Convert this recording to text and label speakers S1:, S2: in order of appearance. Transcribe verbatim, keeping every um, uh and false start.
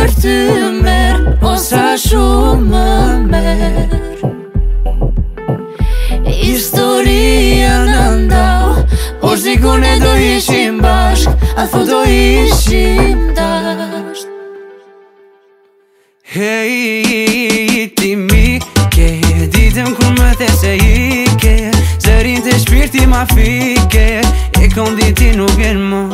S1: për ty merë, o sa shumë më merë. Historia në ndau, o sikur ne do ishim bashk, a thu do ishim dasht.
S2: Hej, ti mi ke, ditëm kur më the se i ke, zërin të shpirti ma fike, e kom diti nuk e në mo,